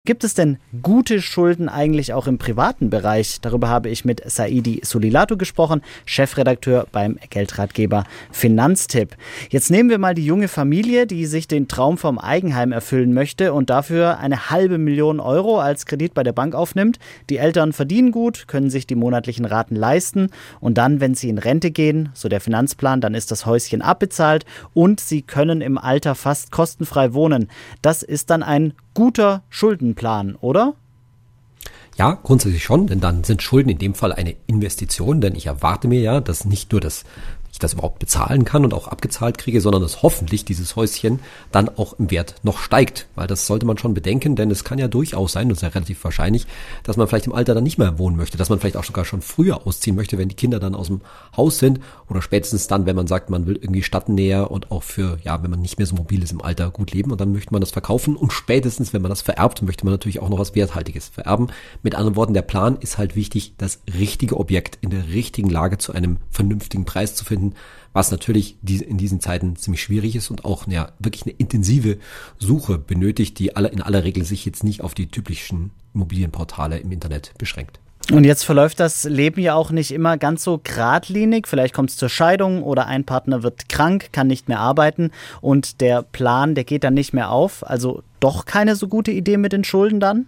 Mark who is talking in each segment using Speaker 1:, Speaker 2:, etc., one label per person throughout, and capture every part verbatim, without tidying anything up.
Speaker 1: Gibt es denn gute Schulden eigentlich auch im privaten Bereich? Darüber habe ich mit Saidi Sulilato gesprochen, Chefredakteur beim Geldratgeber Finanztipp. Jetzt nehmen wir mal die junge Familie, die sich den Traum vom Eigenheim erfüllen möchte und dafür eine halbe Million Euro als Kredit bei der Bank aufnimmt. Die Eltern verdienen gut, können sich die monatlichen Raten leisten und dann, wenn sie in Rente gehen, so der Finanzplan, dann ist das Häuschen abbezahlt und sie können im Alter fast kostenfrei wohnen. Das ist dann ein guter Schuldenplan, oder?
Speaker 2: Ja, grundsätzlich schon, denn dann sind Schulden in dem Fall eine Investition, denn ich erwarte mir ja, dass nicht nur das ich das überhaupt bezahlen kann und auch abgezahlt kriege, sondern dass hoffentlich dieses Häuschen dann auch im Wert noch steigt, weil das sollte man schon bedenken, denn es kann ja durchaus sein, und ist ja relativ wahrscheinlich, dass man vielleicht im Alter dann nicht mehr wohnen möchte, dass man vielleicht auch sogar schon früher ausziehen möchte, wenn die Kinder dann aus dem Haus sind oder spätestens dann, wenn man sagt, man will irgendwie stadtnäher und auch für, ja, wenn man nicht mehr so mobil ist im Alter, gut leben und dann möchte man das verkaufen und spätestens, wenn man das vererbt, möchte man natürlich auch noch was Werthaltiges vererben. Mit anderen Worten, der Plan ist halt wichtig, das richtige Objekt in der richtigen Lage zu einem vernünftigen Preis zu finden, was natürlich in diesen Zeiten ziemlich schwierig ist und auch ja, wirklich eine intensive Suche benötigt, die alle, in aller Regel sich jetzt nicht auf die typischen Immobilienportale im Internet beschränkt.
Speaker 1: Und jetzt verläuft das Leben ja auch nicht immer ganz so geradlinig. Vielleicht kommt es zur Scheidung oder ein Partner wird krank, kann nicht mehr arbeiten und der Plan, der geht dann nicht mehr auf. Also doch keine so gute Idee mit den Schulden dann?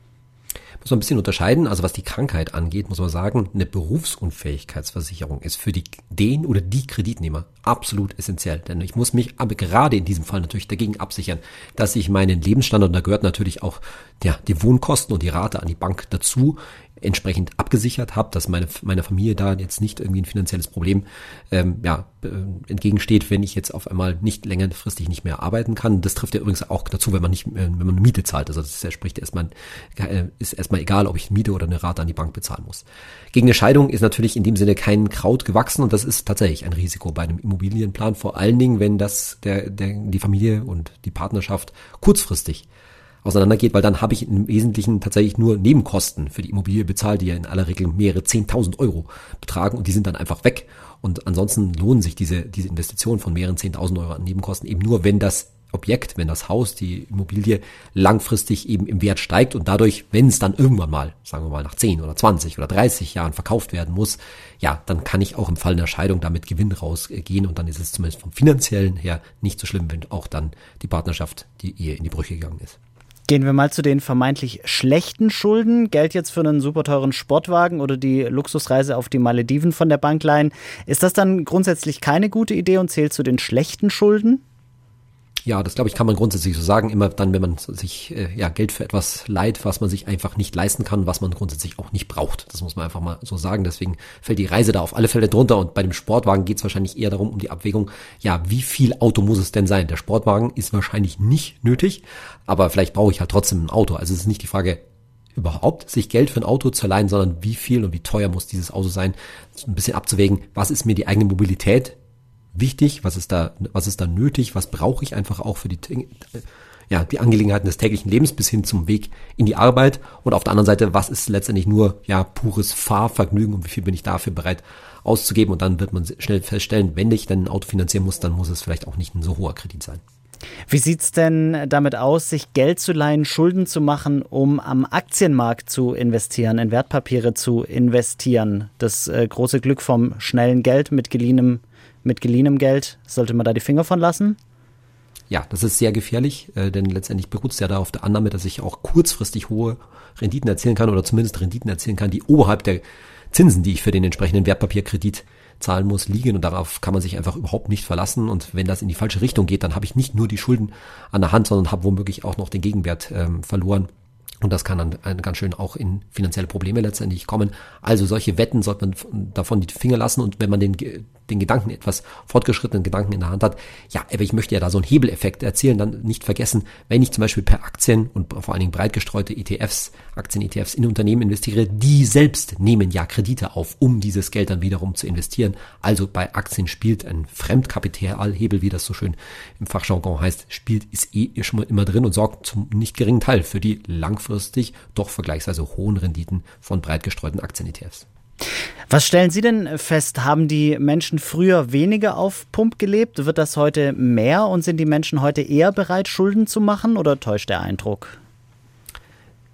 Speaker 2: Muss man ein bisschen unterscheiden. Also was die Krankheit angeht, muss man sagen, eine Berufsunfähigkeitsversicherung ist für die, den oder die Kreditnehmer absolut essentiell. Denn ich muss mich aber gerade in diesem Fall natürlich dagegen absichern, dass ich meinen Lebensstandard, und da gehört natürlich auch ja, die Wohnkosten und die Rate an die Bank dazu, entsprechend abgesichert habe, dass meine meiner Familie da jetzt nicht irgendwie ein finanzielles Problem ähm, ja, äh, entgegensteht, wenn ich jetzt auf einmal nicht längerfristig nicht mehr arbeiten kann. Das trifft ja übrigens auch dazu, wenn man nicht, äh, wenn man eine Miete zahlt. Also das ist ja, spricht erstmal, äh, ist erstmal egal, ob ich Miete oder eine Rate an die Bank bezahlen muss. Gegen eine Scheidung ist natürlich in dem Sinne kein Kraut gewachsen und das ist tatsächlich ein Risiko bei einem Immobilienplan, vor allen Dingen, wenn das der, der die Familie und die Partnerschaft kurzfristig auseinandergeht, weil dann habe ich im Wesentlichen tatsächlich nur Nebenkosten für die Immobilie bezahlt, die ja in aller Regel mehrere zehntausend Euro betragen und die sind dann einfach weg. Und ansonsten lohnen sich diese, diese Investitionen von mehreren zehntausend Euro an Nebenkosten eben nur, wenn das Objekt, wenn das Haus, die Immobilie langfristig eben im Wert steigt und dadurch, wenn es dann irgendwann mal, sagen wir mal nach zehn oder zwanzig oder dreißig Jahren verkauft werden muss, ja, dann kann ich auch im Fall einer Scheidung damit Gewinn rausgehen und dann ist es zumindest vom finanziellen her nicht so schlimm, wenn auch dann die Partnerschaft, die Ehe in die Brüche gegangen ist.
Speaker 1: Gehen wir mal zu den vermeintlich schlechten Schulden. Geld jetzt für einen super teuren Sportwagen oder die Luxusreise auf die Malediven von der Bank leihen. Ist das dann grundsätzlich keine gute Idee und zählt zu den schlechten Schulden?
Speaker 2: Ja, das glaube ich, kann man grundsätzlich so sagen. Immer dann, wenn man sich äh, ja Geld für etwas leiht, was man sich einfach nicht leisten kann, was man grundsätzlich auch nicht braucht. Das muss man einfach mal so sagen. Deswegen fällt die Reise da auf alle Fälle drunter. Und bei dem Sportwagen geht es wahrscheinlich eher darum, um die Abwägung, ja, wie viel Auto muss es denn sein? Der Sportwagen ist wahrscheinlich nicht nötig, aber vielleicht brauche ich halt trotzdem ein Auto. Also es ist nicht die Frage, überhaupt sich Geld für ein Auto zu leihen, sondern wie viel und wie teuer muss dieses Auto sein. Ein bisschen abzuwägen, was ist mir die eigene Mobilität wichtig, was ist da, was ist da nötig, was brauche ich einfach auch für die, ja, die Angelegenheiten des täglichen Lebens bis hin zum Weg in die Arbeit und auf der anderen Seite, was ist letztendlich nur, ja, pures Fahrvergnügen und wie viel bin ich dafür bereit auszugeben und dann wird man schnell feststellen, wenn ich dann ein Auto finanzieren muss, dann muss es vielleicht auch nicht ein so hoher Kredit sein.
Speaker 1: Wie sieht's denn damit aus, sich Geld zu leihen, Schulden zu machen, um am Aktienmarkt zu investieren, in Wertpapiere zu investieren? Das äh, große Glück vom schnellen Geld mit geliehenem Mit geliehenem Geld, sollte man da die Finger von lassen?
Speaker 2: Ja, das ist sehr gefährlich, äh, denn letztendlich beruht es ja da auf der Annahme, dass ich auch kurzfristig hohe Renditen erzielen kann oder zumindest Renditen erzielen kann, die oberhalb der Zinsen, die ich für den entsprechenden Wertpapierkredit zahlen muss, liegen und darauf kann man sich einfach überhaupt nicht verlassen und wenn das in die falsche Richtung geht, dann habe ich nicht nur die Schulden an der Hand, sondern habe womöglich auch noch den Gegenwert ähm, verloren. Und das kann dann ganz schön auch in finanzielle Probleme letztendlich kommen. Also solche Wetten sollte man davon die Finger lassen. Und wenn man den, den Gedanken, etwas fortgeschrittenen Gedanken in der Hand hat, ja, aber ich möchte ja da so einen Hebeleffekt erzielen, dann nicht vergessen, wenn ich zum Beispiel per Aktien und vor allen Dingen breit gestreute E T Fs, Aktien-E T Fs in Unternehmen investiere, die selbst nehmen ja Kredite auf, um dieses Geld dann wiederum zu investieren. Also bei Aktien spielt ein Fremdkapitalhebel, wie das so schön im Fachjargon heißt, spielt, ist eh schon mal immer drin und sorgt zum nicht geringen Teil für die langfristige doch vergleichsweise hohen Renditen von breit gestreuten Aktien-E T Fs.
Speaker 1: Was stellen Sie denn fest? Haben die Menschen früher weniger auf Pump gelebt? Wird das heute mehr und sind die Menschen heute eher bereit, Schulden zu machen oder täuscht der Eindruck?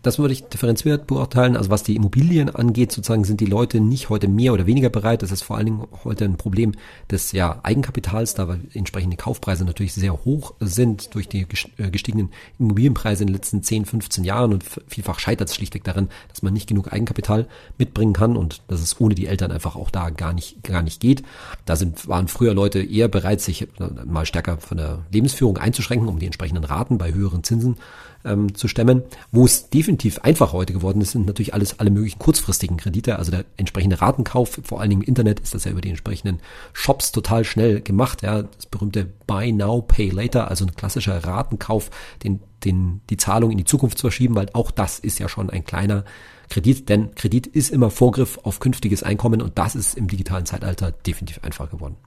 Speaker 2: das würde ich differenziert beurteilen. Also was die Immobilien angeht, sozusagen sind die Leute nicht heute mehr oder weniger bereit. Das ist vor allen Dingen heute ein Problem des ja, Eigenkapitals, da weil entsprechende Kaufpreise natürlich sehr hoch sind durch die gestiegenen Immobilienpreise in den letzten zehn, fünfzehn Jahren und vielfach scheitert es schlichtweg darin, dass man nicht genug Eigenkapital mitbringen kann und dass es ohne die Eltern einfach auch da gar nicht gar nicht geht. Da sind waren früher Leute eher bereit, sich mal stärker von der Lebensführung einzuschränken, um die entsprechenden Raten bei höheren Zinsen ähm, zu stemmen. Wo es definitiv einfach heute geworden ist, sind natürlich alles alle möglichen kurzfristigen Kredite, also der entsprechende Ratenkauf, vor allen Dingen im Internet ist das ja über die entsprechenden Shops total schnell gemacht, ja, das berühmte Buy Now, Pay Later, also ein klassischer Ratenkauf, den, den, die Zahlung in die Zukunft zu verschieben, weil auch das ist ja schon ein kleiner Kredit, denn Kredit ist immer Vorgriff auf künftiges Einkommen und das ist im digitalen Zeitalter definitiv einfach geworden.